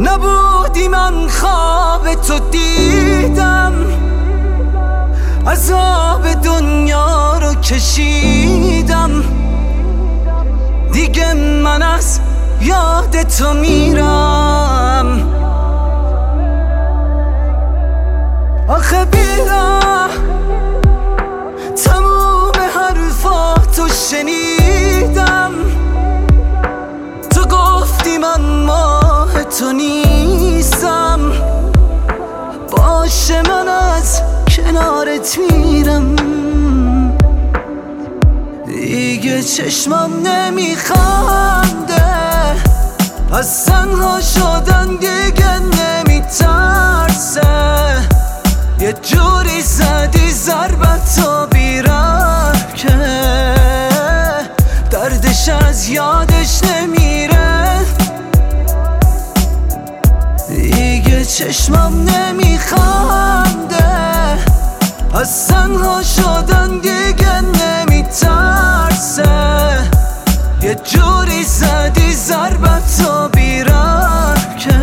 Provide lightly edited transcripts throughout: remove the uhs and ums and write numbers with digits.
نبودی من خواب تو دیدم، عذاب دنیا رو کشیدم، دیگه من از یاد تو میرم. آخه بیرم تموم حرفاتو شنیدم، تو گفتی من ماه تو نیستم، باشه من از کنارت میرم. دیگه چشمم نمیخنده از تنها شدن، دیگه نمیترسه، یه جوری زدی ضربتو بیرم که دردش از یادش نمیره. دیگه چشمم نمیخنده از تنها شدن، دیگه نمیترسه، یه جوری زدی ضربتو بیرم که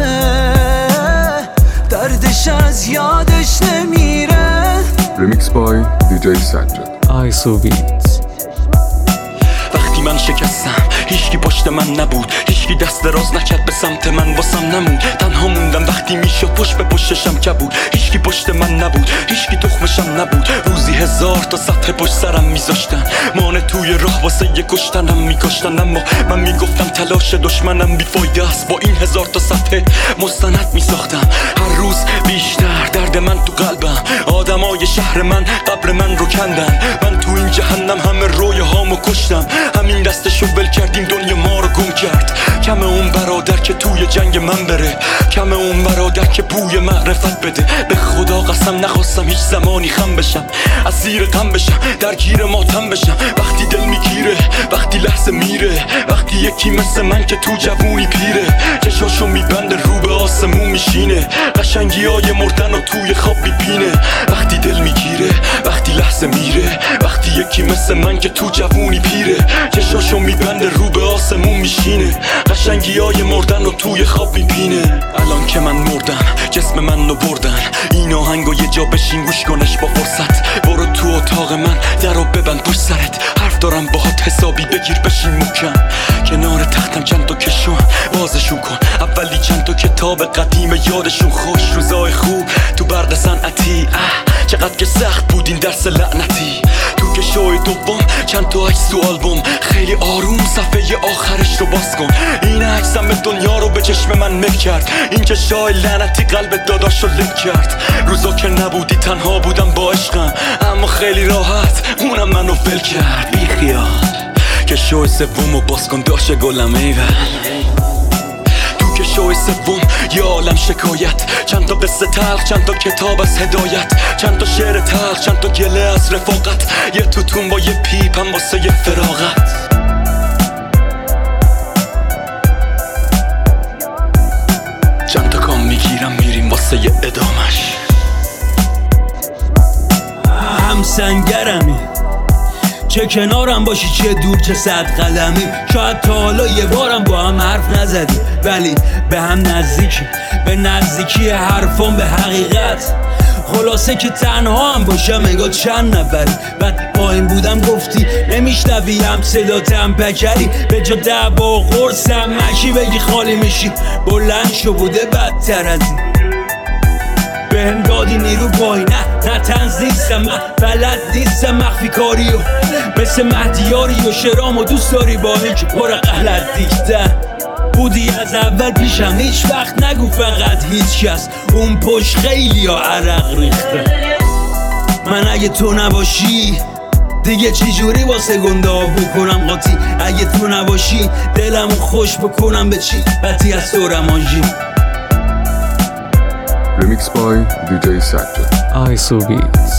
دردش از یادش نمیره. Remix by DJ Sajjad. ISObeats. وقتی من شکستم هیچکی پشت من نبود، هیچکی دست دراز نکرد به سمت من، واسم نموند، تنها موندم وقتی میشد پشت به پشتشم کبود. هیچکی پشت من نبود، هیچکی تخمشم نبود، روزی 1000 تا سطح پشت سرم میذاشتن، مانع توی راه واسه یه کشتنم میکشتن، اما من میگفتم تلاش دشمنم بیفایده است، با این 1000 تا سطح مستند میساختم. هر روز بیشتر درد من تو قلبم، آدمای شهر من قبر من رو کندن، من تو این جهنم همه رویاهامو کشتم، همین دستشو ول کردیم دنیا ما رو گم کرد. کم اون برادر که توی جنگ من بره، کم اون برادر که بوی معرفت بده. به خدا قسم نخواستم هیچ زمانی خم بشم، اسیر غم بشم، درگیر ماتم بشم. وقتی دل میگیره، وقتی لحظه میره، وقتی یکی مثل من که تو جوونی پیره، چشاشو میبنده رو به آسمون میشینه، قشنگیای مردن و توی خواب میبینه. وقتی دل میگیره، وقتی لحظه میره، وقتی یکی مثل من که تو جوونی پیره، چشاشو میبنده رو به آسمون میشینه، قشنگیای مردن و توی خواب میبینه. الان که من مردم جسم من رو بردن، این آهنگو یه جا بشین گوش کنش با فرصت. برو تو اتاق من درو ببند پشت سرت، حرف دارم باهات حسابی بگیر بشین محکم. کنار تختم چند تا کشون بازشون کن، اولی چند تا کتاب قدیم یادشون خوش، روزای خوب تو برق صنعتی، چقدر که سخت بود این درس لعنتی. تو کشوی دوم چند تا عکس تو آلبوم، خیلی آروم صفحه آخرش رو باز کن. این عکسم دنیا رو به چشم من مل کرد، این کشای لعنتی قلب داداش رو لک کرد. روزا که نبودی تنها بودم با عشقم، اما خیلی راحت اونم منو ول کرد. بی خیال کشوی سوم رو باز کن داشه گلم ایول. شوی سوم یه عالم شکایت، چند تا قصه تلخ، چند تا کتاب از هدایت، چند تا شعر تلخ، چند تا گله از رفاقت، یه توتون با یه پیپم واسه یه فراغت. چند تا کام میگیرم میریم واسه یه ادامش. هم سنگرمی، چه کنارم باشی چه دور چه 100 قدمی. شاید تا حالا یه بارم با هم حرف نزدی، ولی به هم نزدیکی، به نزدیکی حرفان به حقیقت. خلاصه که تنها هم باشم انگار چند نفری، بعد پایین بودم گفتی نمیشنوی، هم صداتم پکری، به جا دعوا قرصم مشی بگی خالی میشی، بلند شو بوده بدتر از این. بهم دادی نیرو پای، نه تنز نیستم، من بلد نیستم مخفی کاریو، مثل مهدیاری و شرامو دوست داری با این که پر غلط دیدن. بودی از اول پیشم، هیچ وقت نگو فقط هیچ کس، اون پشت خیلی ها عرق ریخته. من اگه تو نباشی دیگه چی جوری واسه گنده ها بکنم قاطی، اگه تو نباشی دلمو خوش بکنم به چی بطی از تو رمانجی. Remix by DJ Sajjad. ISObeats.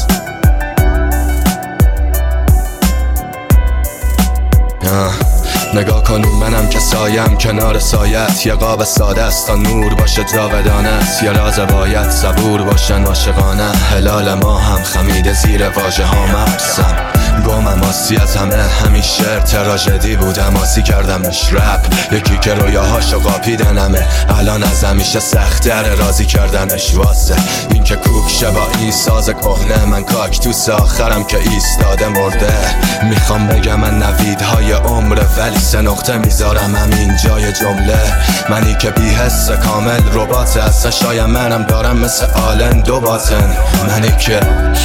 نگاه کن منم که سایم کنار سایت، یه قاب ساده است تا نور باشه جاودانت، یه راز باید صبور باشن عاشقانه، هلال ما هم خمیده زیر واژه ها مقصم. گامم آسی از همین شعر تراژدی بود، اماسی کردمش رپ. یکی که رویاهاشو قاپیدنمه، الان از همیشه سخت‌تره راضی کردنش. واسه این که کوک شه با این ساز کهنه، من کاکتوس آخرم که ایستاده مرده. میخوام بگم من نویدهای عمره، ولی 3 نقطه میذارم همین جای جمله. منی که بی حس کامل ربات از شایم منم دارم مثل آلن دو باطن. منی که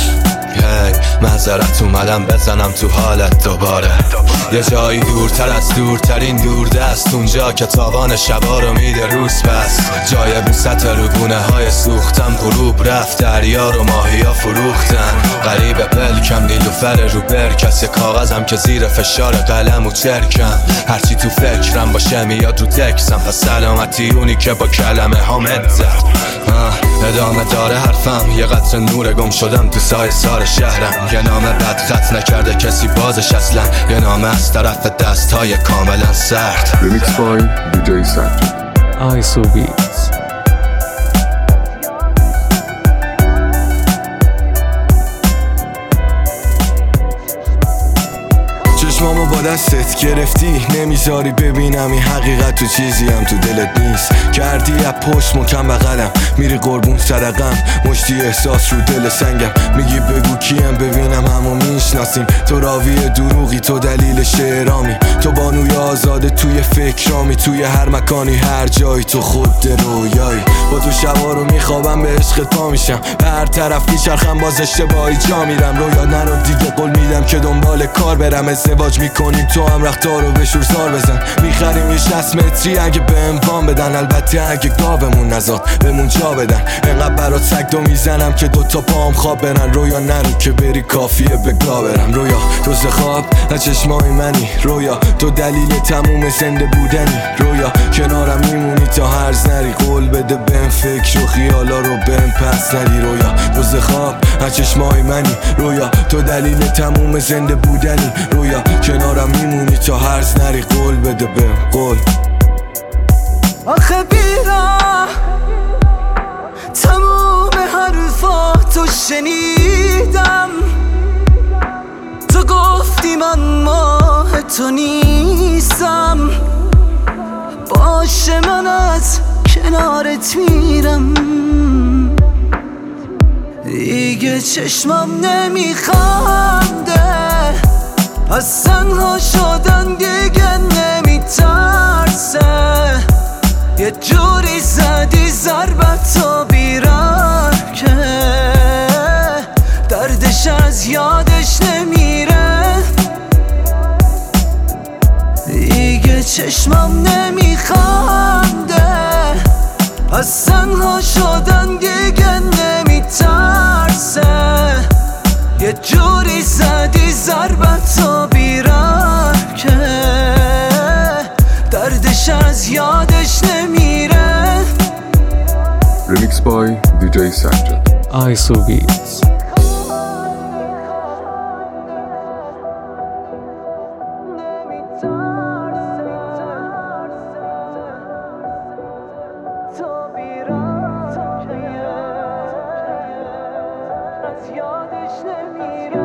معذرت اومدم بزنم تو حالت دوباره. یه جایی دورتر از دورترین دوردست، اونجا که تاوان شبا رو میده روز پس. جای بوست روبونه های سوختم، غروب رفت دریا رو ماهیا فروختن. غریب پلکم نیلوفر رو برکس، یه کاغذم که زیر فشار قلم و چرکم. هرچی تو فکرم باشه میاد رو تکسم، پس سلامتی اونی که با کلمه ها مدد. ادامه داره حرفم، یه قطر نور گم شدم تو سایه سار شهرم. یه نامه بد خط نکرده کسی بازش اصلا، یه نامه از طرف دستهای کاملا سرد. Remix by DJ Sajjad. ISO Beats. چشمامو با دستت گرفتی، نمیذاری ببینم این حقیقت تو چیزی هم تو دلت نیست. کردی از پشت مکم بغلم، میری قربون صدقم، مشتی احساس رو دل سنگم. میگی بگو کیم ببینم همو میشناسیم. تو راوی دروغی، تو دلیل شعرامی، تو بانوی آزاده توی فکرامی. توی هر مکانی هر جایی تو خود رویایی. با تو شبا رو میخوابم به عشقت پا میشم، به هر طرف میچرخم باز اشتباهی جا میرم. رویا نرو دیگه قول میدم که دنبال کار برم. ازدواج میکنیم تو هم رختار رو به شورزار بزن. میخریم یه 60 متری اگه به اموان بدن، البته اگه گاومون نزاد بهمون جا بدن. انقدر برات سگ دو میزنم که 2 تا پام خواب برن. رویا نرو که بری کافیه به گا برم. رویا تو خواب نه چشمای منی، رویا تو دلیل تموم زنده بودنی. رویا کنارم میمونی تا هرز نری، قول بده بهم فکر و خیالا رو بهم پس ندی. رویا تو خواب نه چشمای منی، رویا تو دلیل تموم زنده بودنی. رویا کنارم میمونی تا هرز نری، قول بده بهم قول. آخه بیرا تموم حرفاتو شنیدم، تو گفتی من ماه تو نیستم. باشه من از کنارت میرم، دیگه چشمم نمیخنده. از تنها شدن دیگه نمیترسه. یه جوری زدی ضربتو بیرم که دردش از یادش نمیره. دیگه چشمم نمیخنده. از تنها شدن دیگه نمیترسه. یه جوری زدی ضربتو بیرم که دردش از یادش نمیره. Remix by DJ Sajjad. ISO Beats. یادش نمیره.